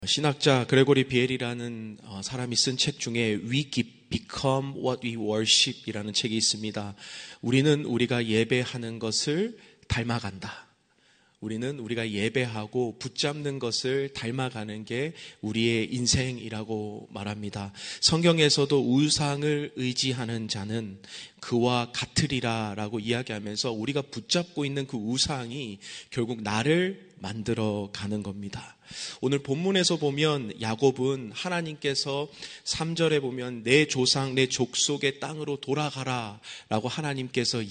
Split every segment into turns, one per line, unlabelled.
신학자 그레고리 비엘이라는 사람이 쓴 책 중에 We Become What We Worship 이라는 책이 있습니다. 우리는 우리가 예배하는 것을 닮아간다. 우리는 우리가 예배하고 붙잡는 것을 닮아가는 게 우리의 인생이라고 말합니다. 성경에서도 우상을 의지하는 자는 그와 같으리라 라고 이야기하면서 우리가 붙잡고 있는 그 우상이 결국 나를 만들어 가는 겁니다. 오늘 본문에서 보면 야곱은 하나님께서 3절에 보면 내 조상 내 족속의 땅으로 돌아가라 라고 하나님께서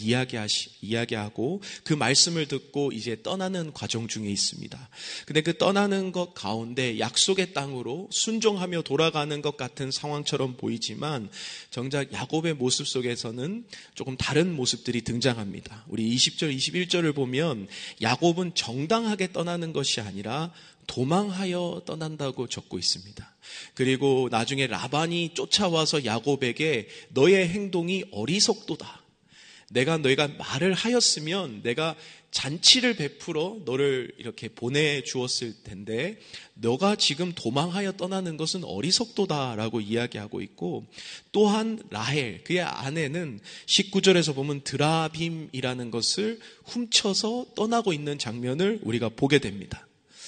이야기하고 그 말씀을 듣고 이제 떠나는 과정 중에 있습니다. 근데 그 떠나는 것 가운데 약속의 땅으로 순종하며 돌아가는 것 같은 상황처럼 보이지만 정작 야곱의 모습 속에서는 조금 다른 모습들이 등장합니다. 우리 20절 21절을 보면 야곱은 정당하게 떠나는 것이 아니라 도망하여 떠난다고 적고 있습니다. 그리고 나중에 라반이 쫓아와서 야곱에게 너의 행동이 어리석도다. 너희가 말을 하였으면 내가 잔치를 베풀어 너를 이렇게 보내주었을 텐데 너가 지금 도망하여 떠나는 것은 어리석도다라고 이야기하고 있고, 또한 라헬 그의 아내는 19절에서 보면 드라빔이라는 것을 훔쳐서 떠나고 있는 장면을 우리가 보게 됩니다.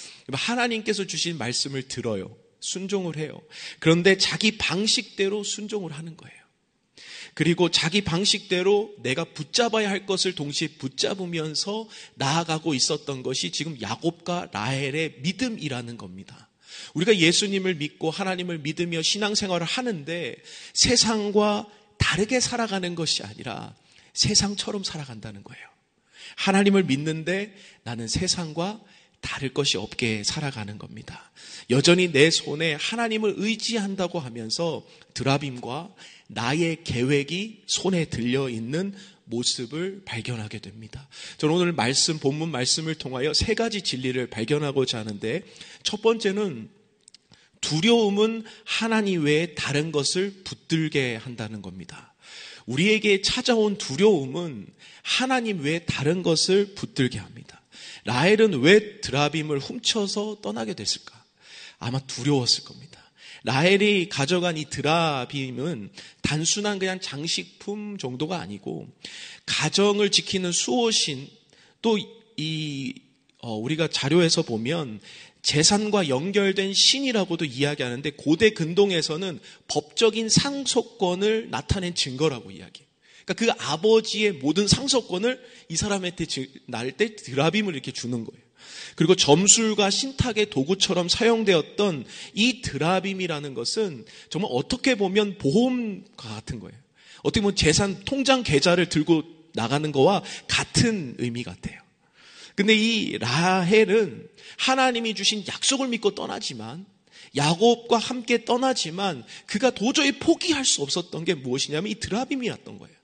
하나님께서 주신 말씀을 들어요. 순종을 해요. 그런데 자기 방식대로 순종을 하는 거예요. 그리고 자기 방식대로 내가 붙잡아야 할 것을 동시에 붙잡으면서 나아가고 있었던 것이 지금 야곱과 라헬의 믿음이라는 겁니다. 우리가 예수님을 믿고 하나님을 믿으며 신앙생활을 하는데 세상과 다르게 살아가는 것이 아니라 세상처럼 살아간다는 거예요. 하나님을 믿는데 나는 세상과 다를 것이 없게 살아가는 겁니다. 여전히 내 손에 하나님을 의지한다고 하면서 드라빔과 나의 계획이 손에 들려있는 모습을 발견하게 됩니다. 저는 오늘 본문 말씀을 통하여 세 가지 진리를 발견하고자 하는데, 첫 번째는 두려움은 하나님 외에 다른 것을 붙들게 한다는 겁니다. 우리에게 찾아온 두려움은 하나님 외에 다른 것을 붙들게 합니다. 라헬은 왜 드라빔을 훔쳐서 떠나게 됐을까? 아마 두려웠을 겁니다. 라헬이 가져간 이 드라빔은 단순한 그냥 장식품 정도가 아니고 가정을 지키는 수호신, 또 우리가 자료에서 보면 재산과 연결된 신이라고도 이야기하는데 고대 근동에서는 법적인 상속권을 나타낸 증거라고 이야기해요. 그러니까 그 아버지의 모든 상속권을 이 사람한테 날 때 드라빔을 이렇게 주는 거예요. 그리고 점술과 신탁의 도구처럼 사용되었던 이 드라빔이라는 것은 정말 어떻게 보면 보험과 같은 거예요. 어떻게 보면 재산 통장 계좌를 들고 나가는 거와 같은 의미 같아요. 근데 이 라헬은 하나님이 주신 약속을 믿고 떠나지만, 야곱과 함께 떠나지만 그가 도저히 포기할 수 없었던 게 무엇이냐면 이 드라빔이었던 거예요.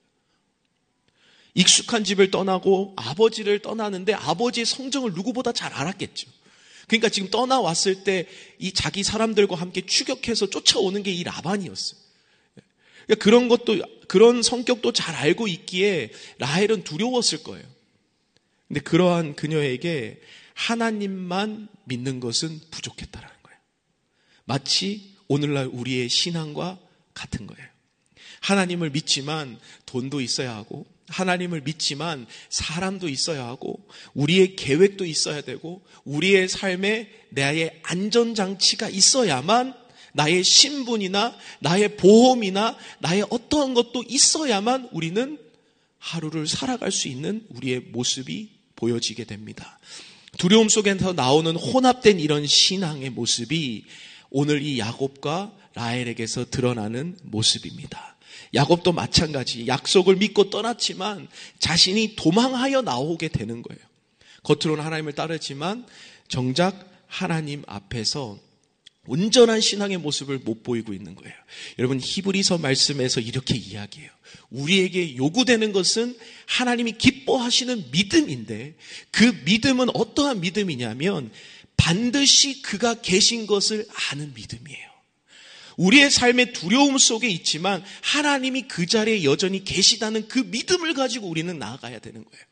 익숙한 집을 떠나고 아버지를 떠나는데 아버지의 성정을 누구보다 잘 알았겠죠. 그러니까 지금 떠나왔을 때 이 자기 사람들과 함께 추격해서 쫓아오는 게 이 라반이었어요. 그러니까 그런 성격도 잘 알고 있기에 라헬은 두려웠을 거예요. 근데 그러한 그녀에게 하나님만 믿는 것은 부족했다는 거예요. 마치 오늘날 우리의 신앙과 같은 거예요. 하나님을 믿지만 돈도 있어야 하고, 하나님을 믿지만 사람도 있어야 하고, 우리의 계획도 있어야 되고, 우리의 삶에 나의 안전장치가 있어야만, 나의 신분이나 나의 보험이나 나의 어떠한 것도 있어야만 우리는 하루를 살아갈 수 있는 우리의 모습이 보여지게 됩니다. 두려움 속에서 나오는 혼합된 이런 신앙의 모습이 오늘 이 야곱과 라헬에게서 드러나는 모습입니다. 야곱도 마찬가지, 약속을 믿고 떠났지만 자신이 도망하여 나오게 되는 거예요. 겉으로는 하나님을 따르지만 정작 하나님 앞에서 온전한 신앙의 모습을 못 보이고 있는 거예요. 여러분, 히브리서 말씀에서 이렇게 이야기해요. 우리에게 요구되는 것은 하나님이 기뻐하시는 믿음인데, 그 믿음은 어떠한 믿음이냐면 반드시 그가 계신 것을 아는 믿음이에요. 우리의 삶의 두려움 속에 있지만 하나님이 그 자리에 여전히 계시다는 그 믿음을 가지고 우리는 나아가야 되는 거예요.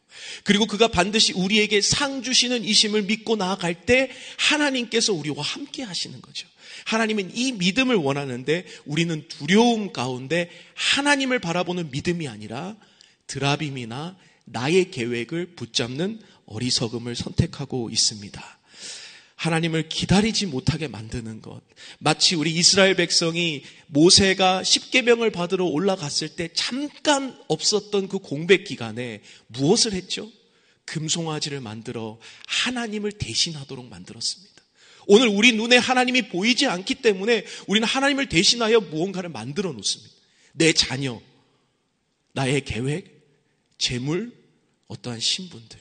그리고 그가 반드시 우리에게 상 주시는 이심을 믿고 나아갈 때 하나님께서 우리와 함께 하시는 거죠. 하나님은 이 믿음을 원하는데 우리는 두려움 가운데 하나님을 바라보는 믿음이 아니라 드라빔이나 나의 계획을 붙잡는 어리석음을 선택하고 있습니다. 하나님을 기다리지 못하게 만드는 것. 마치 우리 이스라엘 백성이 모세가 십계명을 받으러 올라갔을 때 잠깐 없었던 그 공백 기간에 무엇을 했죠? 금송아지를 만들어 하나님을 대신하도록 만들었습니다. 오늘 우리 눈에 하나님이 보이지 않기 때문에 우리는 하나님을 대신하여 무언가를 만들어 놓습니다. 내 자녀, 나의 계획, 재물, 어떠한 신분들.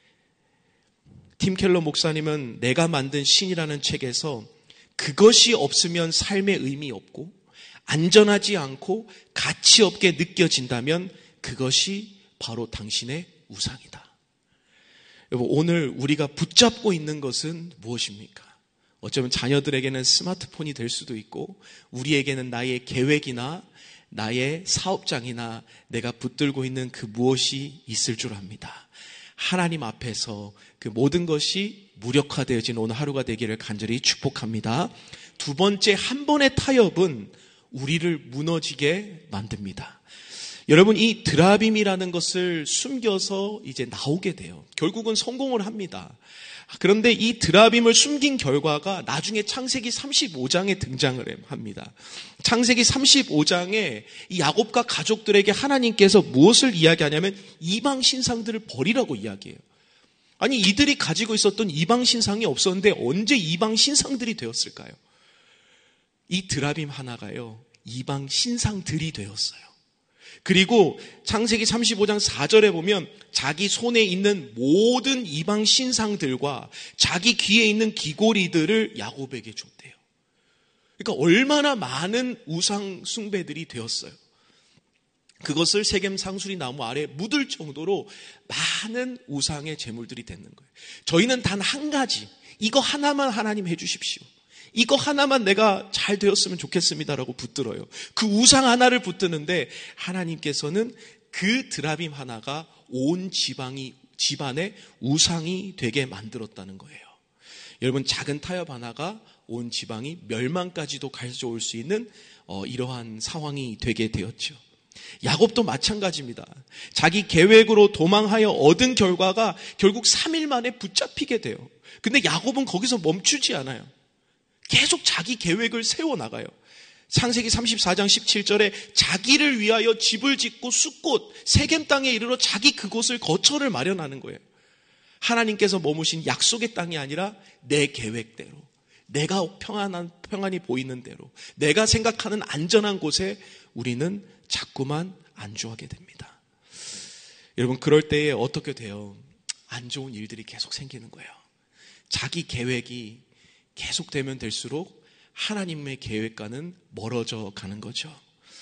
팀 켈러 목사님은 내가 만든 신이라는 책에서 그것이 없으면 삶의 의미 없고 안전하지 않고 가치 없게 느껴진다면 그것이 바로 당신의 우상이다. 여러분, 오늘 우리가 붙잡고 있는 것은 무엇입니까? 어쩌면 자녀들에게는 스마트폰이 될 수도 있고 우리에게는 나의 계획이나 나의 사업장이나 내가 붙들고 있는 그 무엇이 있을 줄 압니다. 하나님 앞에서 그 모든 것이 무력화되어진 오늘 하루가 되기를 간절히 축복합니다. 두 번째, 한 번의 타협은 우리를 무너지게 만듭니다. 여러분, 이 드라빔이라는 것을 숨겨서 이제 나오게 돼요. 결국은 성공을 합니다. 그런데 이 드라빔을 숨긴 결과가 나중에 창세기 35장에 등장을 합니다. 창세기 35장에 이 야곱과 가족들에게 하나님께서 무엇을 이야기하냐면 이방 신상들을 버리라고 이야기해요. 아니, 이들이 가지고 있었던 이방 신상이 없었는데 언제 이방 신상들이 되었을까요? 이 드라빔 하나가요, 이방 신상들이 되었어요. 그리고 창세기 35장 4절에 보면 자기 손에 있는 모든 이방 신상들과 자기 귀에 있는 귀고리들을 야곱에게 줬대요. 그러니까 얼마나 많은 우상 숭배들이 되었어요. 그것을 세겜 상수리 나무 아래 묻을 정도로 많은 우상의 제물들이 되는 거예요. 저희는 단 한 가지, 이거 하나만 하나님 해주십시오. 이거 하나만 내가 잘 되었으면 좋겠습니다라고 붙들어요. 그 우상 하나를 붙드는데 하나님께서는 그 드라빔 하나가 온 집안의 우상이 되게 만들었다는 거예요. 여러분, 작은 타협 하나가 온 지방이 멸망까지도 가져올 수 있는 이러한 상황이 되게 되었죠. 야곱도 마찬가지입니다. 자기 계획으로 도망하여 얻은 결과가 결국 3일 만에 붙잡히게 돼요. 근데 야곱은 거기서 멈추지 않아요. 계속 자기 계획을 세워나가요. 창세기 34장 17절에 자기를 위하여 집을 짓고 숫곳 세겜 땅에 이르러 자기 그곳을 거처를 마련하는 거예요. 하나님께서 머무신 약속의 땅이 아니라 내 계획대로, 내가 평안이 보이는 대로, 내가 생각하는 안전한 곳에 우리는 자꾸만 안주하게 됩니다. 여러분, 그럴 때에 어떻게 돼요? 안 좋은 일들이 계속 생기는 거예요. 자기 계획이 계속되면 될수록 하나님의 계획과는 멀어져 가는 거죠.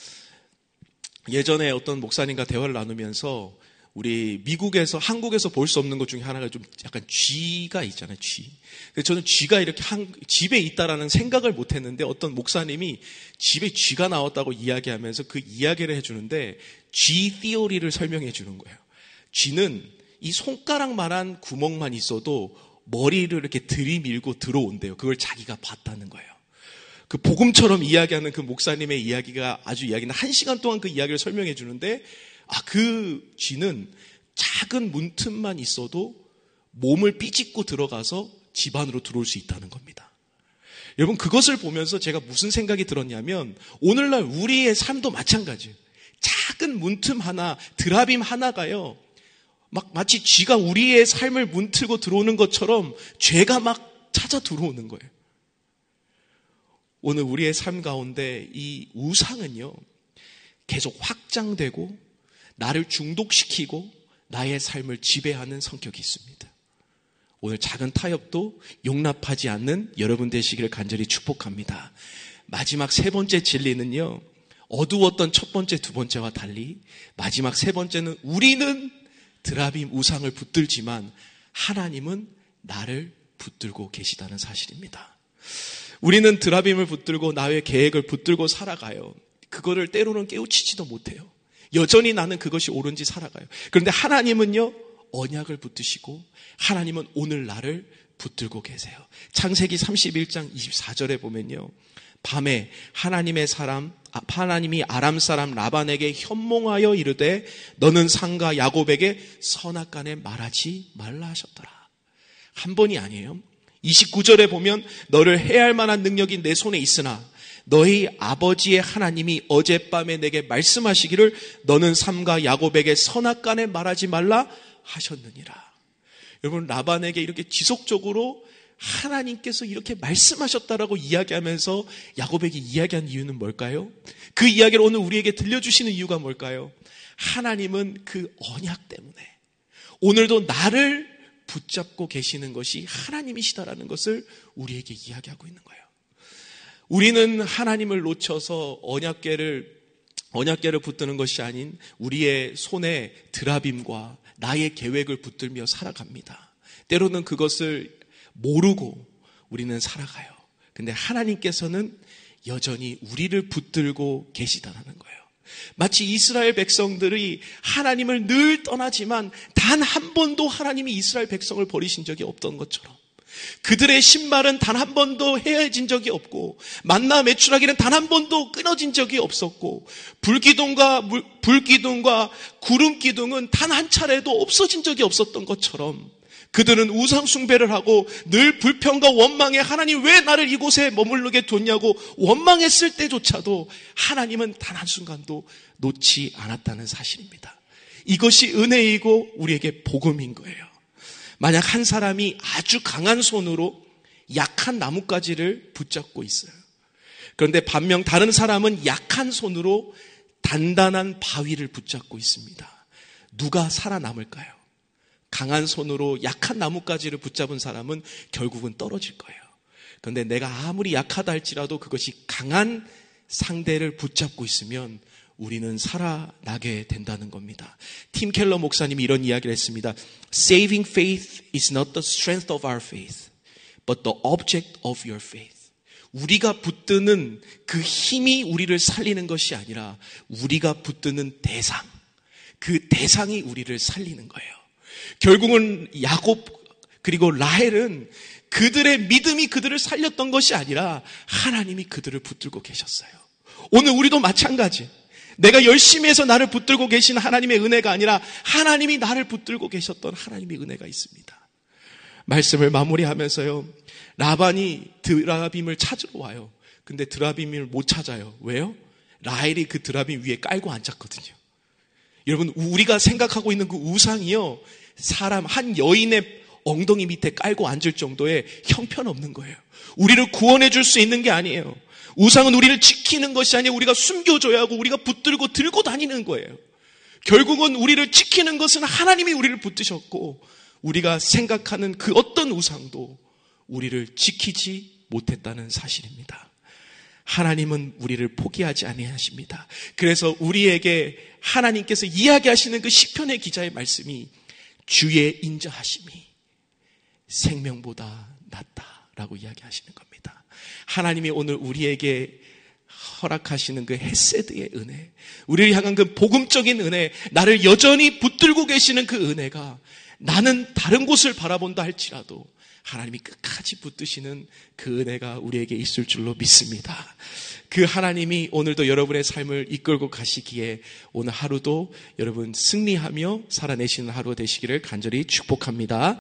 예전에 어떤 목사님과 대화를 나누면서 우리 미국에서, 한국에서 볼 수 없는 것 중에 하나가 좀 약간 쥐가 있잖아요, 쥐. 저는 쥐가 이렇게 집에 있다라는 생각을 못 했는데 어떤 목사님이 집에 쥐가 나왔다고 이야기하면서 그 이야기를 해주는데 쥐 티오리를 설명해 주는 거예요. 쥐는 이 손가락만한 구멍만 있어도 머리를 이렇게 들이밀고 들어온대요. 그걸 자기가 봤다는 거예요. 그 복음처럼 이야기하는 그 목사님의 이야기가 아주 이야기는 1시간 동안 그 이야기를 설명해 주는데 그 쥐는 작은 문틈만 있어도 몸을 삐집고 들어가서 집 안으로 들어올 수 있다는 겁니다. 여러분, 그것을 보면서 제가 무슨 생각이 들었냐면 오늘날 우리의 삶도 마찬가지예요. 작은 문틈 하나, 드라빔 하나가요, 마치 쥐가 우리의 삶을 문틀고 들어오는 것처럼 죄가 막 찾아 들어오는 거예요. 오늘 우리의 삶 가운데 이 우상은요, 계속 확장되고 나를 중독시키고 나의 삶을 지배하는 성격이 있습니다. 오늘 작은 타협도 용납하지 않는 여러분 되시기를 간절히 축복합니다. 마지막 세 번째 진리는요, 어두웠던 첫 번째, 두 번째와 달리 마지막 세 번째는 우리는 드라빔 우상을 붙들지만 하나님은 나를 붙들고 계시다는 사실입니다. 우리는 드라빔을 붙들고 나의 계획을 붙들고 살아가요. 그거를 때로는 깨우치지도 못해요. 여전히 나는 그것이 옳은지 살아가요. 그런데 하나님은요, 언약을 붙드시고 하나님은 오늘 나를 붙들고 계세요. 창세기 31장 24절에 보면요. 밤에 하나님이 아람 사람 라반에게 현몽하여 이르되 너는 상가 야곱에게 선악간에 말하지 말라 하셨더라. 한 번이 아니에요. 29절에 보면 너를 해할 만한 능력이 내 손에 있으나 너희 아버지의 하나님이 어젯밤에 내게 말씀하시기를 너는 삼가 야곱에게 선악간에 말하지 말라 하셨느니라. 여러분, 라반에게 이렇게 지속적으로 하나님께서 이렇게 말씀하셨다라고 이야기하면서 야곱에게 이야기한 이유는 뭘까요? 그 이야기를 오늘 우리에게 들려주시는 이유가 뭘까요? 하나님은 그 언약 때문에 오늘도 나를 붙잡고 계시는 것이 하나님이시다라는 것을 우리에게 이야기하고 있는 거예요. 우리는 하나님을 놓쳐서 언약궤를 붙드는 것이 아닌 우리의 손에 드라빔과 나의 계획을 붙들며 살아갑니다. 때로는 그것을 모르고 우리는 살아가요. 근데 하나님께서는 여전히 우리를 붙들고 계시다는 거예요. 마치 이스라엘 백성들이 하나님을 늘 떠나지만 단 한 번도 하나님이 이스라엘 백성을 버리신 적이 없던 것처럼 그들의 신발은 단 한 번도 헤어진 적이 없고 만나 매출하기는 단 한 번도 끊어진 적이 없었고 불기둥과 구름기둥은 단 한 차례도 없어진 적이 없었던 것처럼 그들은 우상 숭배를 하고 늘 불평과 원망에 하나님 왜 나를 이곳에 머무르게 뒀냐고 원망했을 때조차도 하나님은 단 한순간도 놓지 않았다는 사실입니다. 이것이 은혜이고 우리에게 복음인 거예요. 만약 한 사람이 아주 강한 손으로 약한 나뭇가지를 붙잡고 있어요. 그런데 반면 다른 사람은 약한 손으로 단단한 바위를 붙잡고 있습니다. 누가 살아남을까요? 강한 손으로 약한 나뭇가지를 붙잡은 사람은 결국은 떨어질 거예요. 그런데 내가 아무리 약하다 할지라도 그것이 강한 상대를 붙잡고 있으면 우리는 살아나게 된다는 겁니다. 팀 켈러 목사님이 이런 이야기를 했습니다. Saving faith is not the strength of our faith, but the object of your faith. 우리가 붙드는 그 힘이 우리를 살리는 것이 아니라 우리가 붙드는 대상, 그 대상이 우리를 살리는 거예요. 결국은 야곱 그리고 라헬은 그들의 믿음이 그들을 살렸던 것이 아니라 하나님이 그들을 붙들고 계셨어요. 오늘 우리도 마찬가지. 내가 열심히 해서 나를 붙들고 계신 하나님의 은혜가 아니라 하나님이 나를 붙들고 계셨던 하나님의 은혜가 있습니다. 말씀을 마무리하면서요. 라반이 드라빔을 찾으러 와요. 근데 드라빔을 못 찾아요. 왜요? 라헬이 그 드라빔 위에 깔고 앉았거든요. 여러분, 우리가 생각하고 있는 그 우상이요. 사람 한 여인의 엉덩이 밑에 깔고 앉을 정도의 형편없는 거예요. 우리를 구원해 줄 수 있는 게 아니에요. 우상은 우리를 지키는 것이 아니라 우리가 숨겨줘야 하고 우리가 붙들고 들고 다니는 거예요. 결국은 우리를 지키는 것은 하나님이 우리를 붙드셨고 우리가 생각하는 그 어떤 우상도 우리를 지키지 못했다는 사실입니다. 하나님은 우리를 포기하지 아니하십니다. 그래서 우리에게 하나님께서 이야기하시는 그 시편의 기자의 말씀이 주의 인자하심이 생명보다 낫다라고 이야기하시는 겁니다. 하나님이 오늘 우리에게 허락하시는 그 헤세드의 은혜, 우리를 향한 그 복음적인 은혜, 나를 여전히 붙들고 계시는 그 은혜가 나는 다른 곳을 바라본다 할지라도 하나님이 끝까지 붙드시는 그 은혜가 우리에게 있을 줄로 믿습니다. 그 하나님이 오늘도 여러분의 삶을 이끌고 가시기에 오늘 하루도 여러분 승리하며 살아내시는 하루 되시기를 간절히 축복합니다.